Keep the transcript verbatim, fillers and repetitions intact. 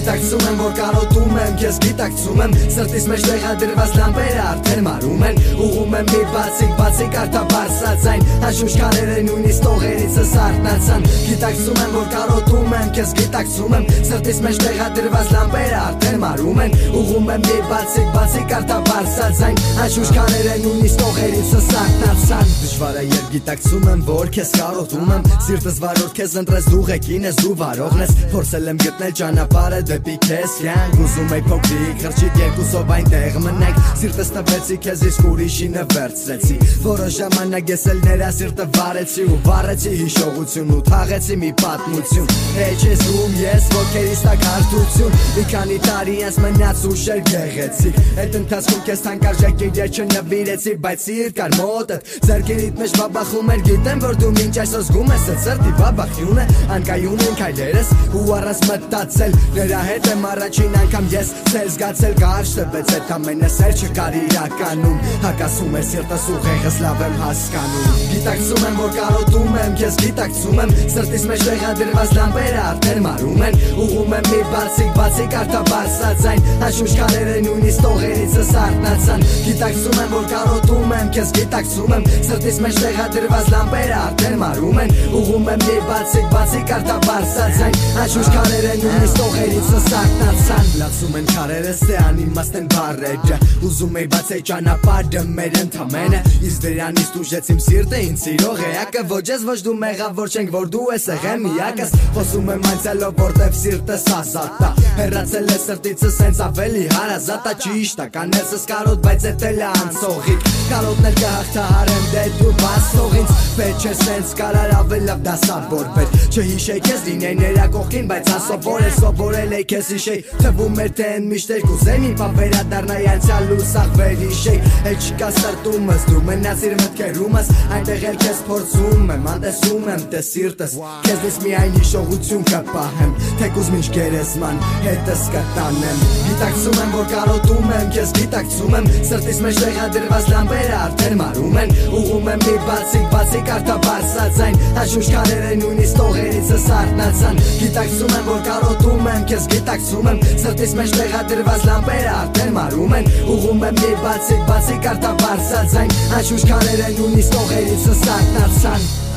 Գիտակցում եմ, որ կարոտում եմ, քեզ գիտակցում եմ Սրտիս մեջ տեղադրված լամպերը արդեն մարում են Ուղում եմ մի բացիկ, բացիկ արդաբարձածայն Հաշուշ քարերը նույնիսկ տողերիցս արտնացան Գիտակցում եմ, որ կարոտում եմ, քեզ գիտակցում եմ Սրտիս մեջ տեղադրված լամպերը արդեն մարում են Ուղում եմ մի բացիկ, բացիկ արդաբարձածայն Հաշուշ քարերը նույնիսկ տողերիցս արտնացան Դժվար է երբ գիտակցում եմ, որ քեզ կարոտում եմ Սիրտս վարորդ քեզ ընտրես դու ղեկին ես, դու վարողն ես Փորձել եմ գտնել ճանապարհը դեպի քեզ կյանք Ուզում եի փոքրիկ խրճիթ երկուսով այնտեղ մնանք Սիրտս տվեցի քեզ իսկ ուրիշինը վերցրեցի Որոշ ժամանակ ես էլ նրա սիրտը վարեցի ու վառեցի հիշողություն ու թաղեցի մի պատմություն Հեչ ես ում ես ոտքերիս տակ հարթություն Մի քանի տարի ես մնաց ուշեր գեղեցիկ Այդ ընթացքում քեզ թանկարժեք իրեր չնվիրեցի Բայց սիրտ կար մոտդ ձեռքերիդ մեջ բաբախում էր Գիտեմ որ դու մինչ այսօր զգում ես այդ սրտի բաբախյունը Անկայուն են քայլերս ու առանց մտածել Նրա հետ եմ առաջին անգամ ես ձեր զգացել Կարճ տվեց այդ ամենը սեր չկար իրականում Հակասում է սիրտս ուղեղս լավ եմ հասկանում Գիտակցում եմ որ կարոտում եմ քեզ գիտակցում եմ Սրտիս մեջ տեղադրված լամպերը արդեն մարում են Ուղում եմ մի բացիկ բացիկ արդաբարձածայն Հաշուշ քարերը նույնիսկ տողերիցս արտնացան Գիտակցում եմ որ կարոտում եմ քեզ գիտակցում եմ Սրտիս մեջ տեղադրված լամպերը արդեն մարում են Ուղում եմ մի բացիկ բացիկ արդաբարձածայն Հաշուշ քարերը նույնիսկ տողերիցս արտնացան Լացում են քարերս թե անիմաստ են բառերը Ուզում էի բացել ճանապարհը մեր ընդամենը Իսկ դրանից տուժեց իմ սիրտը ինձ սիրող էակը Ոչ ես ոչ դու մեղավոր չենք որ դու ես եղել միակս Խոսում եմ անցյալով որտեվ սիրտս ազատ ա Հեռացել է սրտիցս հենց ավելի հարազատ ա Ճիշտ ա կաներսս կարոտ բայց էդ էլ է անցողիկ Կարոտներ կհաղթահարեմ դե դու բացող ինձ Պետք չէ սենց կարար ավելի լավ դասավորվեր Չհիշեի քեզ լինեի նրա կողքին բայց ասովոր է սովորել էի քեզ հիշեի Թվում էր թե են միշտ էր կուզեմ իմ պա վերադառնայի անցյալ ու սաղ վերհիշեի Էլ չկա սրտումս դու մնաց իր մտքերումս Այնտեղ էլ քեզ փորձում եմ անտեսում եմ թե սիրտս Քեզնից միայն հիշողություն կպահեմ Թեկուզ մինչ գերեզման հետս կտանեմ Գիտակցում եմ որ կարոտում եմ քեզ գիտակցում եմ Սրտիս մեջ տեղադրված լամպերը արդեն մարում են Ուղում եմ մի բացիկ բացիկ արդաբարձածայն Հաշուշ քարերը նույնիսկ տողերիցս արտնացան Գիտակցում եմ որ կարոտում եմ քեզ գիտակցում եմ Սրտիս մեջ տեղադրված լամպերը արդեն մարում են Ուղում եմ մի բացիկ բացիկ արդաբարձածայն Հաշուշ քարերը նույնիսկ տողերիցս արտնացան